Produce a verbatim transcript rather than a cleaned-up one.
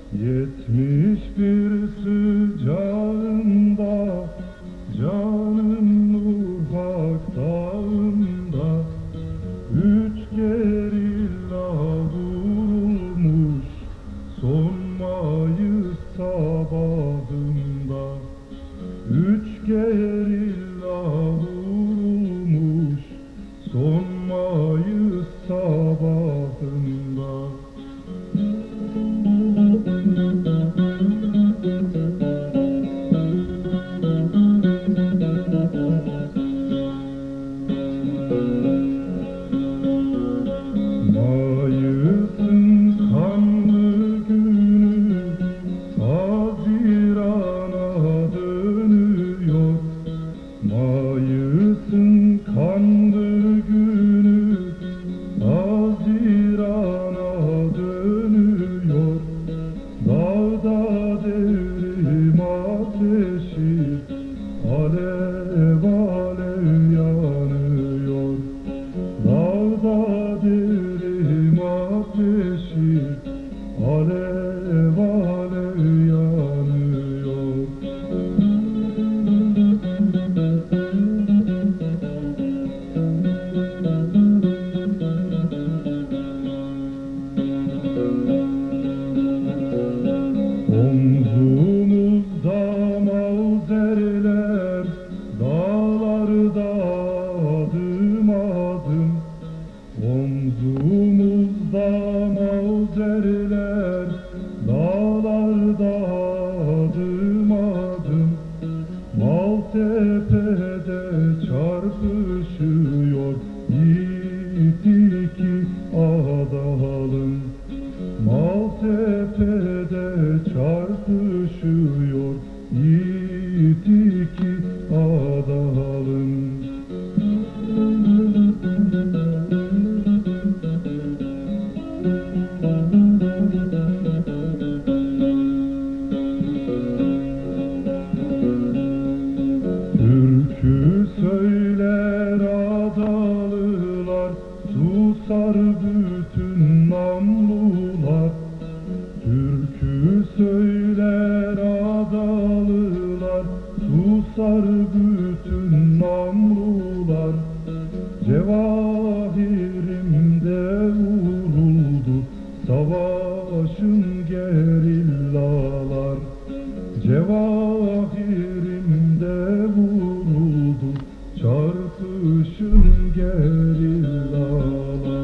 Yetmiş bir sıcağında, canın ufak dağında, üç gerilla vurulmuş son Mayıs sabahında. Üç gerilla vurulmuş son Mayıs sabahında. Mayıs'ın kanlı günü Haziran'a dönüyor. Mayıs'ın kanlı günü Haziran'a dönüyor. Dağda devrim ateşi alev alev yanıyor. Dağda devrim ateşi alev alev yanıyor. Omzumuzda mavzerler, dağlarda adım adım. Omzumuzda mavzerler, dağlarda adım adım. Maltepe'de çarpışıyor yiğit iki adalım. Maltepe'de çarpışıyor yiğit iki adalım. Türkü söyler adalılar, susar bütün namlular. Türkü söyler adalılar, susar bütün namlular. Cevahirimde vuruldu savaşın gerillalar. Cevahirimde vuruldu çarpışın gerillalar.